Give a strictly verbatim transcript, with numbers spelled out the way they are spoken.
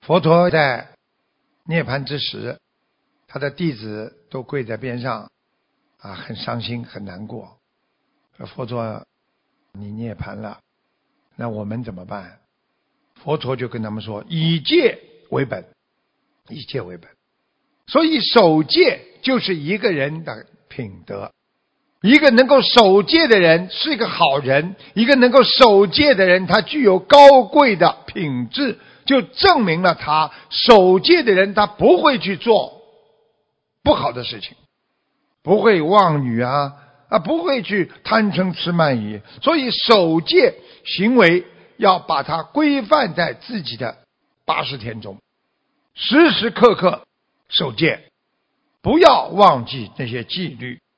佛陀在涅槃之时，他的弟子都跪在边上啊，很伤心很难过。佛陀，你涅槃了，那我们怎么办？佛陀就跟他们说，以戒为本，以戒为本。所以守戒就是一个人的品德，一个能够守戒的人是一个好人，一个能够守戒的人他具有高贵的品质，就证明了他守戒的人他不会去做不好的事情，不会妄语啊啊，不会去贪嗔痴慢疑。所以守戒行为要把它规范在自己的八十天中，时时刻刻守戒，不要忘记那些纪律。